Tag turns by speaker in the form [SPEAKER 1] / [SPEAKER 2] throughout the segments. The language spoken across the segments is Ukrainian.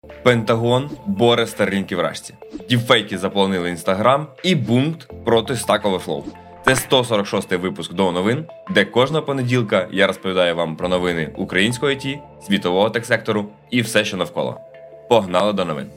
[SPEAKER 1] Пентагон боре Starlink в рашці. Діпфейки заполонили Інстаграм і бунт проти Stack Overflow. Це 146-й випуск до новин, де кожного понеділка я розповідаю вам про новини українського ІТ, світового тек-сектору і все, що навколо. Погнали до новин.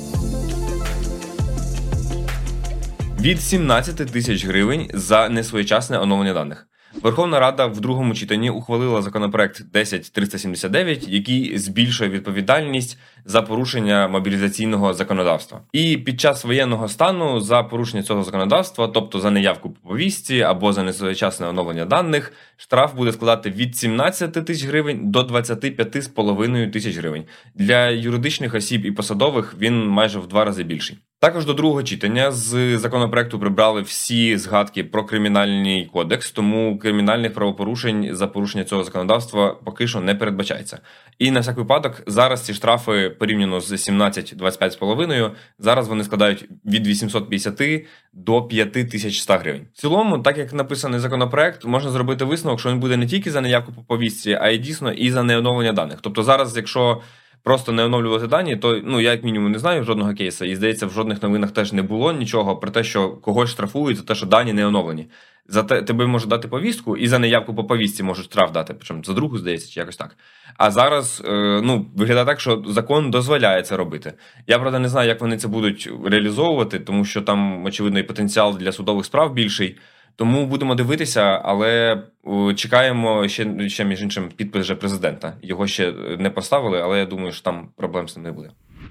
[SPEAKER 1] Від 17 тисяч гривень за несвоєчасне оновлення даних. Верховна Рада в другому читанні ухвалила законопроект 10379, який збільшує відповідальність за порушення мобілізаційного законодавства. І під час воєнного стану за порушення цього законодавства, тобто за неявку по повістці або за несвоєчасне оновлення даних, штраф буде складати від 17 тисяч гривень до 25,5 тисяч гривень. Для юридичних осіб і посадових він майже в 2 рази більший. Також до другого читання з законопроекту прибрали всі згадки про кримінальний кодекс, тому кримінальних правопорушень за порушення цього законодавства поки що не передбачається. І на всяк випадок зараз ці штрафи порівняно з 17-25,5, зараз вони складають від 850 до 5100 гривень. В цілому, так як написаний законопроект, можна зробити висновок, що він буде не тільки за неявку по повістці, а й дійсно і за неоновлення даних. Тобто зараз, якщо просто не оновлювати дані, то я як мінімум не знаю жодного кейсу, і здається, в жодних новинах теж не було нічого про те, що когось штрафують за те, що дані не оновлені. Зате тебе можуть дати повістку, і за неявку по повістці можуть штраф дати, причому за другу, здається, чи якось так. А зараз, виглядає так, що закон дозволяє це робити. Я, правда, не знаю, як вони це будуть реалізовувати, тому що там, очевидно, і потенціал для судових справ більший. Тому будемо дивитися, але чекаємо ще між іншим, підпис вже президента. Його ще не поставили, але я думаю, що там проблем з ним не буде.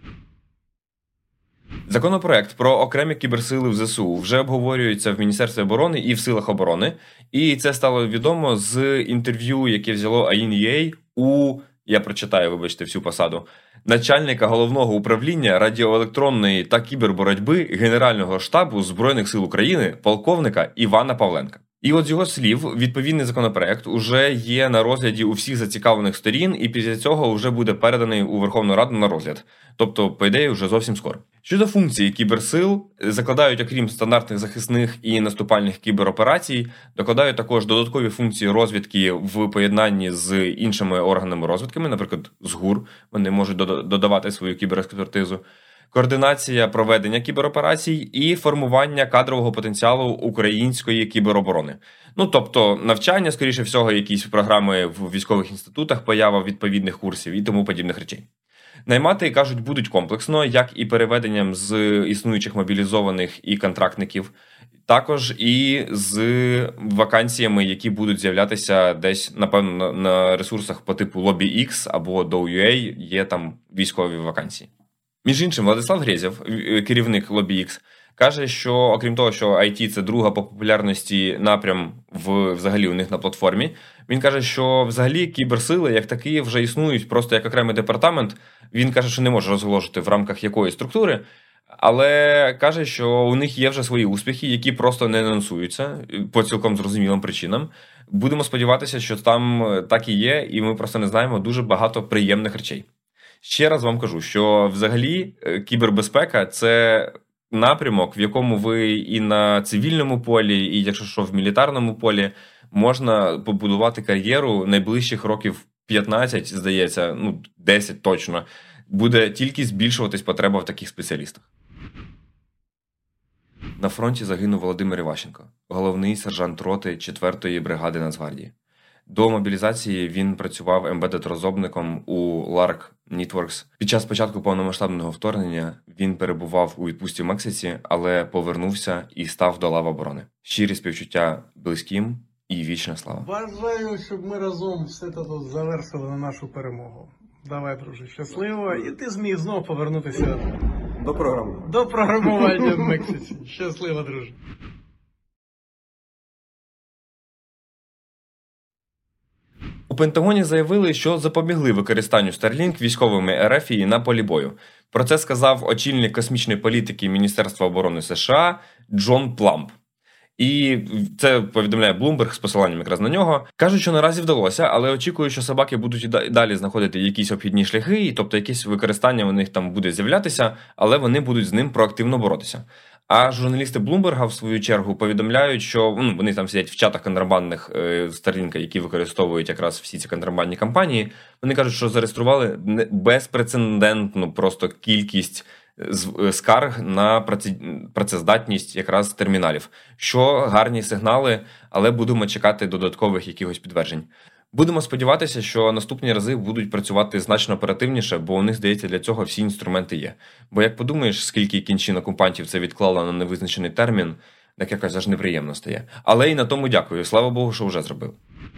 [SPEAKER 1] Законопроект про окремі кіберсили в ЗСУ вже обговорюється в Міністерстві оборони і в Силах оборони. І це стало відомо з інтерв'ю, яке взяло АІН.ЮА я прочитаю, вибачте, всю посаду, начальника Головного управління радіоелектронної та кіберборотьби Генерального штабу Збройних сил України полковника Івана Павленка. І от з його слів, відповідний законопроект уже є на розгляді у всіх зацікавлених сторін, і після цього вже буде переданий у Верховну Раду на розгляд. Тобто, по ідеї, вже зовсім скоро. Щодо функцій кіберсил, закладають, окрім стандартних захисних і наступальних кібероперацій, докладають також додаткові функції розвідки в поєднанні з іншими органами розвідками, наприклад, з ГУР, вони можуть додавати свою кібеrekспертизу, координація проведення кібероперацій і формування кадрового потенціалу української кібероборони. Тобто навчання, скоріше всього, якісь програми в військових інститутах, поява відповідних курсів і тому подібних речей. Наймати, кажуть, будуть комплексно, як і переведенням з існуючих мобілізованих і контрактників, також і з вакансіями, які будуть з'являтися десь, напевно, на ресурсах по типу LobbyX або Dow.ua, є там військові вакансії. Між іншим, Владислав Грєзєв, керівник LobbyX, каже, що, окрім того, що IT – це друга по популярності напрям взагалі у них на платформі, він каже, що взагалі кіберсили, як такі, вже існують просто як окремий департамент. Він каже, що не може розголошувати в рамках якої структури, але каже, що у них є вже свої успіхи, які просто не анонсуються по цілком зрозумілим причинам. Будемо сподіватися, що там так і є, і ми просто не знаємо дуже багато приємних речей. Ще раз вам кажу, що взагалі кібербезпека – це напрямок, в якому ви і на цивільному полі, і якщо що в мілітарному полі, можна побудувати кар'єру найближчих років 15, здається, 10 точно, буде тільки збільшуватись потреба в таких спеціалістах. На фронті загинув Володимир Іващенко, головний сержант роти 4-ї бригади Нацгвардії. До мобілізації він працював ембедед-розробником у Lark Networks. Під час початку повномасштабного вторгнення він перебував у відпустці в Мексиці, але повернувся і став до лав оборони. Щирі співчуття близьким і вічна слава.
[SPEAKER 2] Бажаю, щоб ми разом все це тут завершили на нашу перемогу. Давай, друже, щасливо. І ти зміг знову повернутися до програмування в Мексиці. Щасливо, друже.
[SPEAKER 1] У Пентагоні заявили, що запобігли використанню Starlink військовими РФ на полі бою. Про це сказав очільник космічної політики Міністерства оборони США Джон Пламп. І це повідомляє Bloomberg з посиланням якраз на нього. Кажуть, що наразі вдалося, але очікують, що собаки будуть і далі знаходити якісь обхідні шляхи, тобто якесь використання у них там буде з'являтися, але вони будуть з ним проактивно боротися. А журналісти Блумберга, в свою чергу, повідомляють, що вони там сидять в чатах контрабандних Starlink, які використовують якраз всі ці контрабандні компанії. Вони кажуть, що зареєстрували безпрецедентну просто кількість скарг на працездатність якраз терміналів. Що гарні сигнали, але будемо чекати додаткових якихось підтверджень. Будемо сподіватися, що наступні рази будуть працювати значно оперативніше, бо у них, здається, для цього всі інструменти є. Бо як подумаєш, скільки кінчин окупантів це відклало на невизначений термін, так якось аж неприємно стає. Але і на тому дякую. Слава Богу, що вже зробив.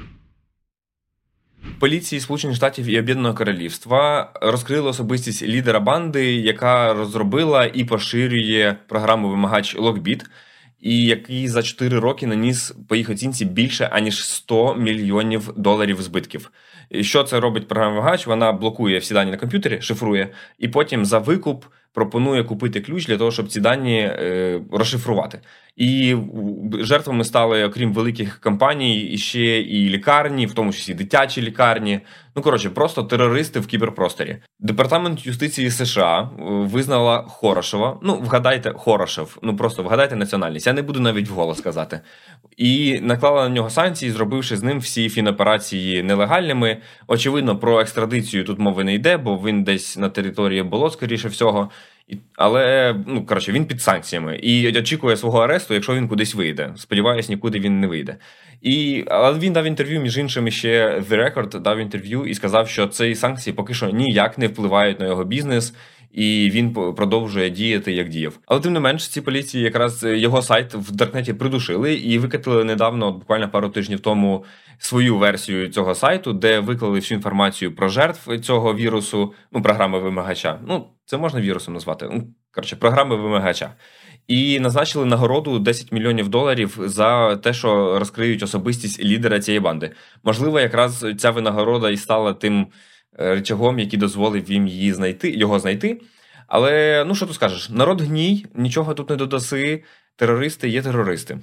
[SPEAKER 1] Поліції Сполучених Штатів і Об'єднаного Королівства розкрили особистість лідера банди, яка розробила і поширює програму вимагач Lockbit, і який за 4 роки наніс по їх оцінці більше, аніж $100 мільйонів збитків. І що це робить програма вимагач? Вона блокує всі дані на комп'ютері, шифрує, і потім за викуп пропонує купити ключ для того, щоб ці дані розшифрувати. І жертвами стали, окрім великих компаній, ще і лікарні, в тому числі дитячі лікарні. Просто терористи в кіберпросторі. Департамент юстиції США визнала Хорошева. Вгадайте, Хорошев. Просто вгадайте національність. Я не буду навіть вголос казати. І наклала на нього санкції, зробивши з ним всі фіноперації нелегальними. Очевидно, про екстрадицію тут мови не йде, бо він десь на території болот, скоріше всього. Але, він під санкціями і очікує свого аресту, якщо він кудись вийде. Сподіваюсь, нікуди він не вийде. Але він дав інтерв'ю, між іншим, ще The Record дав інтерв'ю і сказав, що ці санкції поки що ніяк не впливають на його бізнес, і він продовжує діяти, як діяв. Але тим не менш, ці поліції якраз його сайт в Даркнеті придушили і викатили недавно, буквально пару тижнів тому, свою версію цього сайту, де виклали всю інформацію про жертв цього вірусу, програми вимагача. Це можна вірусом назвати. Програми вимагача. І назначили нагороду $10 мільйонів за те, що розкриють особистість лідера цієї банди. Можливо, якраз ця винагорода і стала тим рычагом, який дозволив їм його знайти. Але, що тут скажеш? Народ гній, нічого тут не додаси, терористи є терористи.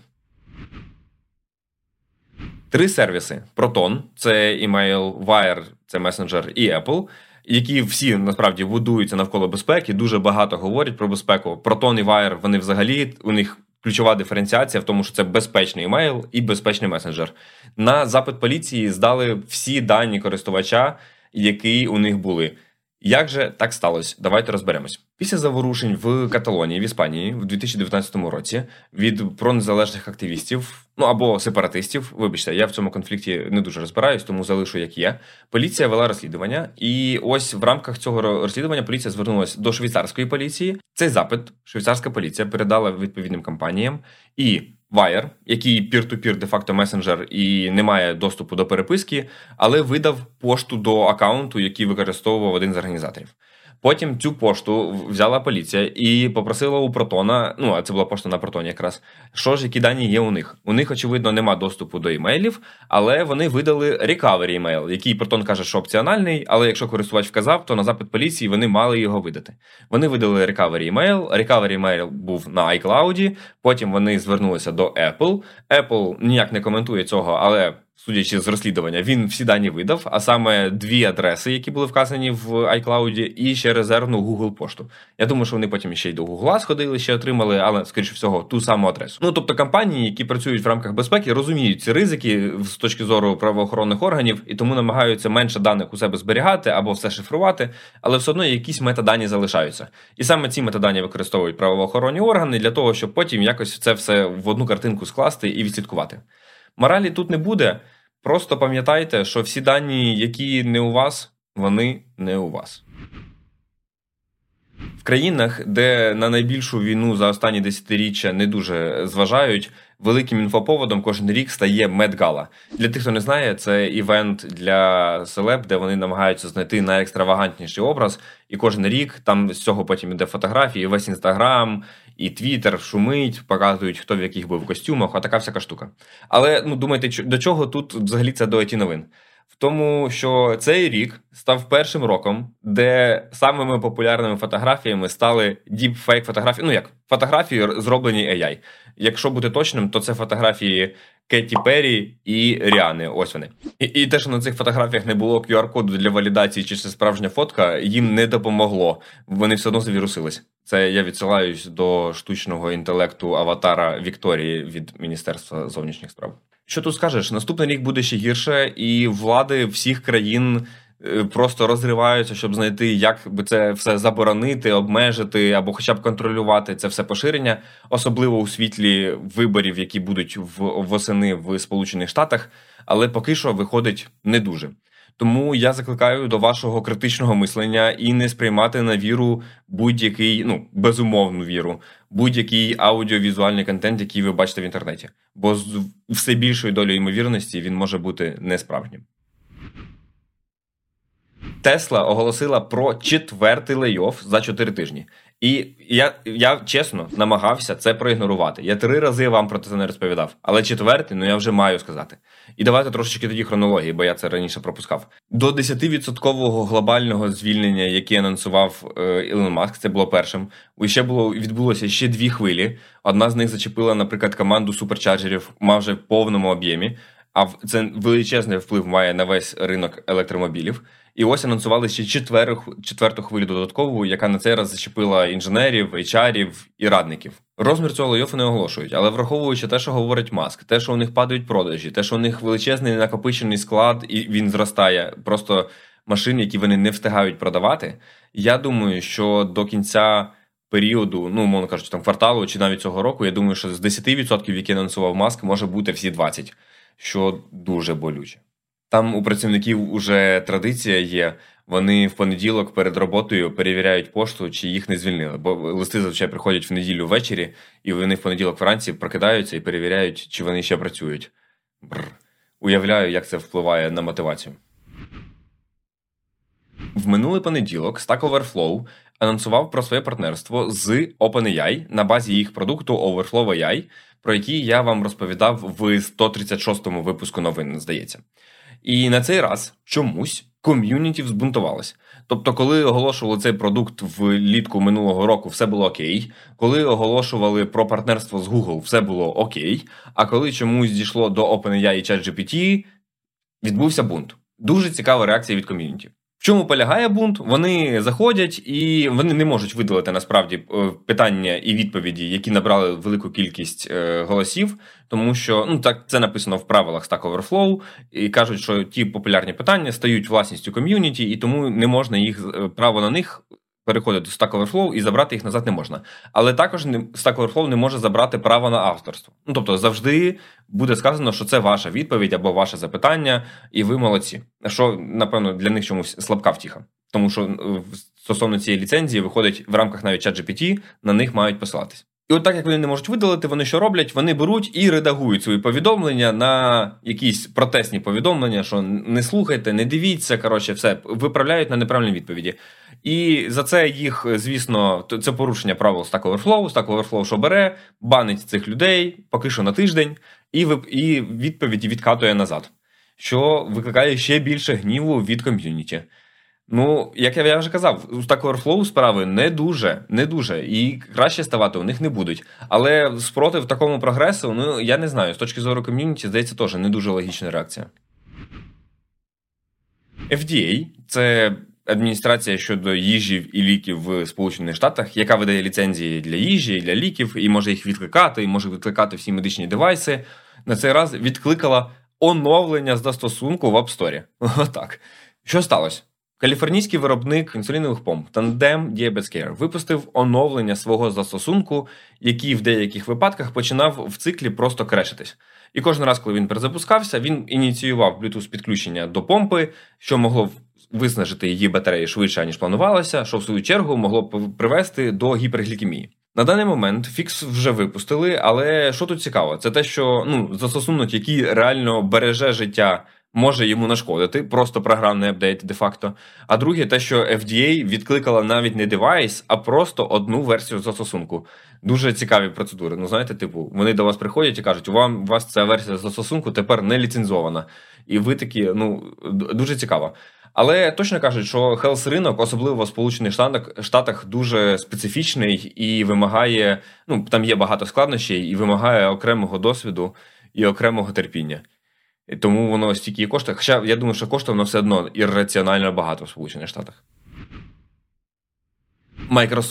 [SPEAKER 1] 3 сервіси. Proton – це email, Wire – це месенджер, і Apple, які всі, насправді, будуються навколо безпеки, дуже багато говорять про безпеку. Proton і Wire, вони взагалі, у них ключова диференціація в тому, що це безпечний емейл і безпечний месенджер. На запит поліції здали всі дані користувача, які у них були. Як же так сталося? Давайте розберемось. Після заворушень в Каталонії, в Іспанії, в 2019 році від пронезалежних активістів, або сепаратистів, вибачте, я в цьому конфлікті не дуже розбираюсь, тому залишу як є, поліція вела розслідування, і ось в рамках цього розслідування поліція звернулася до швейцарської поліції. Цей запит швейцарська поліція передала відповідним компаніям, і Wire, який пір-ту-пір де-факто месенджер і не має доступу до переписки, але видав пошту до акаунту, який використовував один з організаторів. Потім цю пошту взяла поліція і попросила у Протона, а це була пошта на Протоні якраз, які дані є у них. У них, очевидно, нема доступу до імейлів, але вони видали recovery email, який Протон каже, що опціональний, але якщо користувач вказав, то на запит поліції вони мали його видати. Вони видали recovery email був на iCloud, потім вони звернулися до Apple. Apple ніяк не коментує цього, але судячи з розслідування, він всі дані видав, а саме 2 адреси, які були вказані в iCloud, і ще резервну Google пошту. Я думаю, що вони потім ще й до Google сходили, ще отримали, але, скоріше всього, ту саму адресу. Тобто компанії, які працюють в рамках безпеки, розуміють ці ризики з точки зору правоохоронних органів, і тому намагаються менше даних у себе зберігати або все шифрувати, але все одно якісь метадані залишаються. І саме ці метадані використовують правоохоронні органи для того, щоб потім якось це все в одну картинку скласти і відслідкувати. Моралі тут не буде, просто пам'ятайте, що всі дані, які не у вас, вони не у вас. В країнах, де на найбільшу війну за останні десятиріччя не дуже зважають, великим інфоповодом кожен рік стає Met-Gala. Для тих, хто не знає, це івент для селеб, де вони намагаються знайти найекстравагантніший образ, і кожен рік там з цього потім іде фотографії, весь Інстаграм і Твіттер шумить, показують, хто в яких був костюмах, а така всяка штука. Але, думайте, до чого тут взагалі це до IT-новин? В тому, що цей рік став першим роком, де самими популярними фотографіями стали діпфейк фотографії. Фотографії, зроблені AI. Якщо бути точним, то це фотографії Кетті Перрі і Ріани. Ось вони. І те, що на цих фотографіях не було QR-коду для валідації, чи це справжня фотка, їм не допомогло. Вони все одно завірусились. Це я відсилаюсь до штучного інтелекту аватара Вікторії від Міністерства зовнішніх справ. Що тут скажеш? Наступний рік буде ще гірше, і влади всіх країн просто розриваються, щоб знайти, як би це все заборонити, обмежити або хоча б контролювати це все поширення, особливо у світлі виборів, які будуть восени в Сполучених Штатах, але поки що виходить не дуже. Тому я закликаю до вашого критичного мислення і не сприймати на віру будь-який, безумовну віру, будь-який аудіовізуальний контент, який ви бачите в інтернеті. Бо з все більшою долею ймовірності він може бути несправжнім. Тесла оголосила про 4-й лей-офф за 4 тижні. І я чесно намагався це проігнорувати. Я 3 рази вам про це не розповідав. Але 4-й, я вже маю сказати. І давайте трошечки тоді хронології, бо я це раніше пропускав. До 10% глобального звільнення, яке анонсував Ілон Маск, це було першим. Відбулося ще 2 хвилі. Одна з них зачепила, наприклад, команду суперчарджерів майже в повному об'ємі. А це величезний вплив має на весь ринок електромобілів. І ось анонсували ще 4-ту хвилю додаткову, яка на цей раз зачепила інженерів, HR-ів і радників. Розмір цього лей-оффу не оголошують, але враховуючи те, що говорить Маск, те, що у них падають продажі, те, що у них величезний накопичений склад, і він зростає, просто машин, які вони не встигають продавати, я думаю, що до кінця періоду, мовно кажучи, кварталу чи навіть цього року, я думаю, що з 10%, які анонсував Маск, може бути всі 20%, що дуже болюче. Там у працівників уже традиція є, вони в понеділок перед роботою перевіряють пошту, чи їх не звільнили. Бо листи зазвичай приходять в неділю ввечері, і вони в понеділок вранці прокидаються і перевіряють, чи вони ще працюють. Уявляю, як це впливає на мотивацію. В минулий понеділок Stack Overflow анонсував про своє партнерство з OpenAI на базі їх продукту Overflow AI, про який я вам розповідав в 136-му випуску новин, здається. І на цей раз чомусь ком'юніті взбунтувалось. Тобто, коли оголошували цей продукт влітку минулого року, все було окей. Коли оголошували про партнерство з Google, все було окей. А коли чомусь дійшло до OpenAI і ChatGPT, відбувся бунт. Дуже цікава реакція від ком'юніті. В чому полягає бунт? Вони заходять і вони не можуть видалити насправді питання і відповіді, які набрали велику кількість голосів, тому що так це написано в правилах Stack Overflow, і кажуть, що ті популярні питання стають власністю ком'юніті, і тому не можна право на них переходити до Stack Overflow і забрати їх назад не можна. Але також Stack Overflow не може забрати право на авторство. Тобто завжди буде сказано, що це ваша відповідь або ваше запитання, і ви молодці. Що, напевно, для них чомусь слабка втіха. Тому що стосовно цієї ліцензії виходить в рамках навіть ChatGPT, на них мають посилатись. І от так, як вони не можуть видалити, вони що роблять? Вони беруть і редагують свої повідомлення на якісь протестні повідомлення, що не слухайте, не дивіться, все, виправляють на неправильні відповіді. І за це їх, звісно, це порушення правил Stack Overflow. Stack Overflow що бере, банить цих людей, поки що на тиждень, і відповіді відкатує назад. Що викликає ще більше гніву від ком'юніті. Як я вже казав, у Stack Overflow справи не дуже, і краще ставати у них не будуть. Але спротив такому прогресу, я не знаю, з точки зору ком'юніті, здається, теж не дуже логічна реакція. FDA – це адміністрація щодо їжі і ліків в Сполучених Штатах, яка видає ліцензії для їжі і для ліків, і може їх відкликати, і може відкликати всі медичні девайси. На цей раз відкликала оновлення застосунку в App Store. Отак. Що сталося? Каліфорнійський виробник інсулінових помп Tandem Diabetes Care випустив оновлення свого застосунку, який в деяких випадках починав в циклі просто крешитись. І кожен раз, коли він перезапускався, він ініціював Bluetooth-підключення до помпи, що могло виснажити її батареї швидше, ніж планувалося, що в свою чергу могло привести до гіперглікемії. На даний момент фікс вже випустили, але що тут цікаво? Це те, що застосунок, який реально береже життя, може йому нашкодити, просто програмний апдейт де-факто. А друге, те, що FDA відкликала навіть не девайс, а просто одну версію застосунку. Дуже цікаві процедури. Вони до вас приходять і кажуть, у вас ця версія застосунку тепер не ліцензована. І ви такі, дуже цікаво. Але точно кажуть, що хелс-ринок, особливо в Сполучених Штатах, дуже специфічний і вимагає, там є багато складнощів і вимагає окремого досвіду і окремого терпіння. І тому воно стільки і коштує. Хоча я думаю, що коштує воно все одно ірраціонально багато в Сполучених Штатах. Microsoft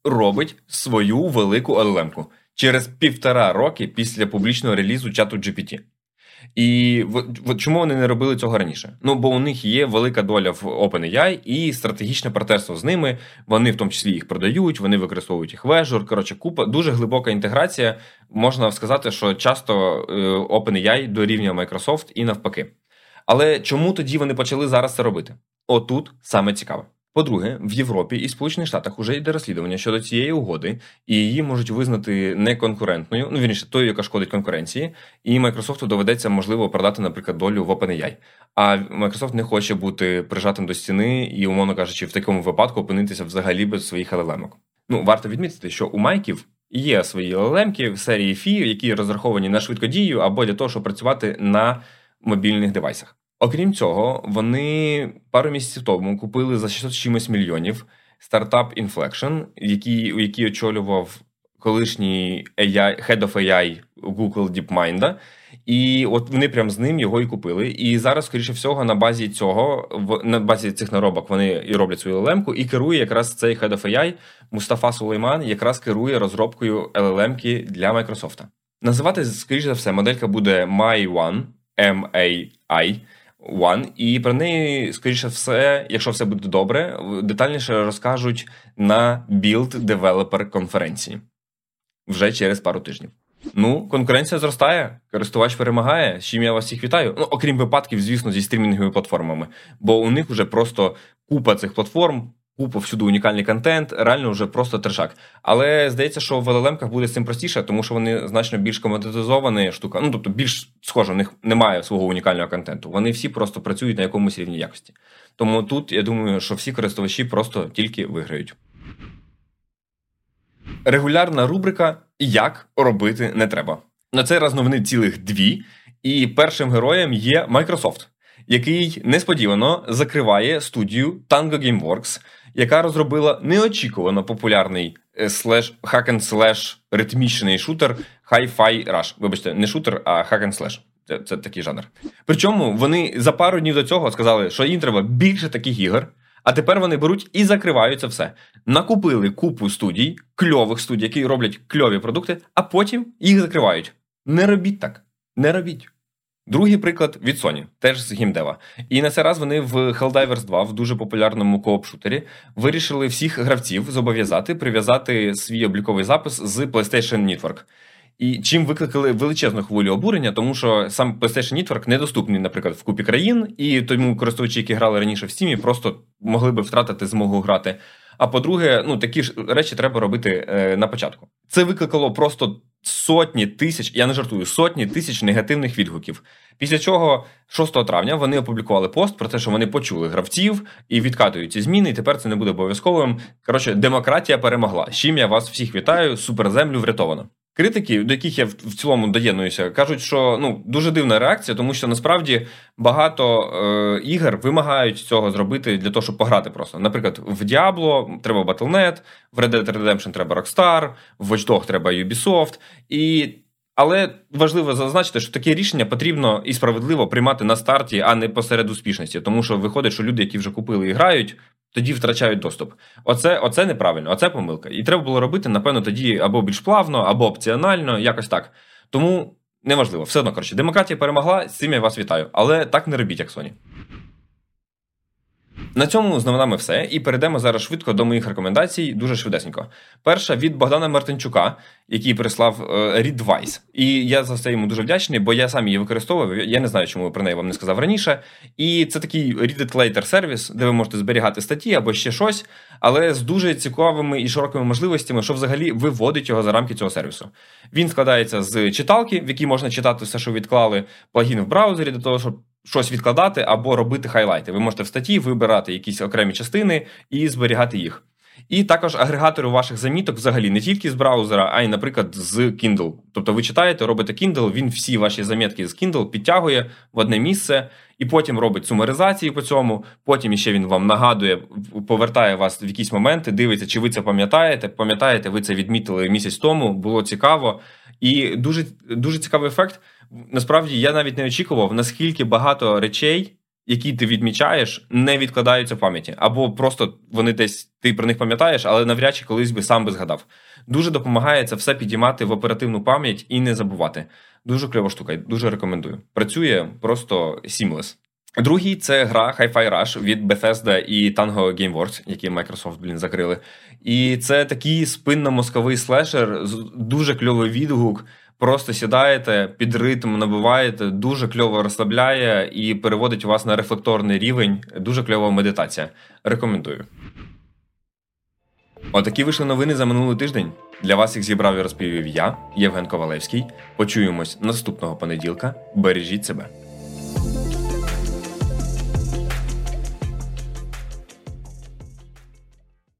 [SPEAKER 1] робить свою велику LLM-ку через 1,5 роки після публічного релізу чату GPT. І чому вони не робили цього раніше? Ну, бо у них є велика доля в OpenAI і стратегічне партнерство з ними. Вони в тому числі їх продають, вони використовують їх в Azure. Коротше, купа, дуже глибока інтеграція. Можна сказати, що часто OpenAI дорівнює Microsoft і навпаки. Але чому тоді вони почали зараз це робити? Отут саме цікаве. По-друге, в Європі і Сполучених Штатах уже йде розслідування щодо цієї угоди, і її можуть визнати неконкурентною, вірніше, тою, яка шкодить конкуренції, і Microsoft доведеться, можливо, продати, наприклад, долю в OpenAI. А Microsoft не хоче бути прижатим до стіни і, умовно кажучи, в такому випадку опинитися взагалі без своїх LLM-ок. Варто відмітити, що у Майків є свої LLM-ки в серії Phi, які розраховані на швидкодію або для того, щоб працювати на мобільних девайсах. Окрім цього, вони пару місяців тому купили за 600 чимось мільйонів стартап Inflection, який очолював колишній Head of AI Google DeepMind. І от вони прям з ним його і купили. І зараз, скоріше всього, на базі цих наробок вони і роблять свою LLM-ку, і керує якраз цей Head of AI Мустафа Сулейман, якраз керує розробкою LLM-ки для Microsoft. Називати, скоріше за все, моделька буде MAI-1, MAI-1, і про неї, скоріше все, якщо все буде добре, детальніше розкажуть на Build Developer конференції вже через пару тижнів. Конкуренція зростає, користувач перемагає, з чим я вас всіх вітаю. Окрім випадків, звісно, зі стрімінговими платформами, бо у них вже просто купа цих платформ, купа всюди унікальний контент, реально вже просто трешак. Але здається, що в LLM-ках буде з цим простіше, тому що вони значно більш комодитизовані штука. Тобто більш схоже, у них немає свого унікального контенту. Вони всі просто працюють на якомусь рівні якості. Тому тут, я думаю, що всі користувачі просто тільки виграють. Регулярна рубрика «Як робити не треба». На цей раз новини цілих 2, і першим героєм є Microsoft, який несподівано закриває студію Tango Gameworks, яка розробила неочікувано популярний hack-and-slash ритмічний шутер Hi-Fi Rush. Вибачте, не шутер, а hack-and-slash. Це такий жанр. Причому вони за пару днів до цього сказали, що їм треба більше таких ігор, а тепер вони беруть і закривають це все. Накупили купу студій, кльових студій, які роблять кльові продукти, а потім їх закривають. Не робіть так. Не робіть. Другий приклад від Sony, теж з геймдева. І на цей раз вони в Helldivers 2, в дуже популярному кооп-шутері, вирішили всіх гравців зобов'язати прив'язати свій обліковий запис з PlayStation Network. І чим викликали величезну хвилю обурення, тому що сам PlayStation Network недоступний, наприклад, в купі країн, і тому користувачі, які грали раніше в Steam, просто могли би втратити змогу грати. А по-друге, такі ж речі треба робити на початку. Це викликало просто сотні тисяч, я не жартую, сотні тисяч негативних відгуків. Після чого 6 травня вони опублікували пост про те, що вони почули гравців і відкатують ці зміни, і тепер це не буде обов'язковим. Коротше, демократія перемогла. З чим я вас всіх вітаю, суперземлю врятовано. Критики, до яких я в цілому доєднуюся, кажуть, що дуже дивна реакція, тому що насправді багато ігор вимагають цього зробити для того, щоб пограти просто. Наприклад, в Diablo треба Battle.net, в Red Dead Redemption треба Rockstar, в Watch Dogs треба Ubisoft. Але важливо зазначити, що таке рішення потрібно і справедливо приймати на старті, а не посеред успішності. Тому що виходить, що люди, які вже купили і грають, тоді втрачають доступ. Оце неправильно, оце помилка. І треба було робити, напевно, тоді або більш плавно, або опціонально, якось так. Тому неважливо. Все одно, демократія перемогла, з цим я вас вітаю. Але так не робіть, як Sony. На цьому з новинами все, і перейдемо зараз швидко до моїх рекомендацій, дуже швидесенько. Перша від Богдана Мартинчука, який прислав Readwise. І я за це йому дуже вдячний, бо я сам її використовував, я не знаю, чому про неї вам не сказав раніше. І це такий Read It Later сервіс, де ви можете зберігати статті або ще щось, але з дуже цікавими і широкими можливостями, що взагалі виводить його за рамки цього сервісу. Він складається з читалки, в якій можна читати все, що відклали, плагін в браузері для того, щоб щось відкладати або робити хайлайти. Ви можете в статті вибирати якісь окремі частини і зберігати їх. І також агрегатори ваших заміток взагалі не тільки з браузера, а й, наприклад, з Kindle. Тобто ви читаєте, робите Kindle, він всі ваші замітки з Kindle підтягує в одне місце, і потім робить сумаризації по цьому, потім іще він вам нагадує, повертає вас в якісь моменти, дивиться, чи ви це пам'ятаєте, ви це відмітили місяць тому, було цікаво. І дуже, дуже цікавий ефект. Насправді, я навіть не очікував, наскільки багато речей які ти відмічаєш, не відкладаються в пам'яті. Або просто вони десь, ти про них пам'ятаєш, але навряд чи колись би сам би згадав. Дуже допомагає це все підіймати в оперативну пам'ять і не забувати. Дуже кльова штука, дуже рекомендую. Працює просто seamless. Другий – це гра Hi-Fi Rush від Bethesda і Tango Gameworks, які Microsoft, закрили. І це такий спинно-мозковий слешер, дуже кльовий відгук. Просто сідаєте, під ритм набиваєте, дуже кльово розслабляє і переводить вас на рефлекторний рівень. Дуже кльова медитація. Рекомендую. Отакі вийшли новини за минулий тиждень. Для вас їх зібрав і розповів я, Євген Ковалевський. Почуємось наступного понеділка. Бережіть себе.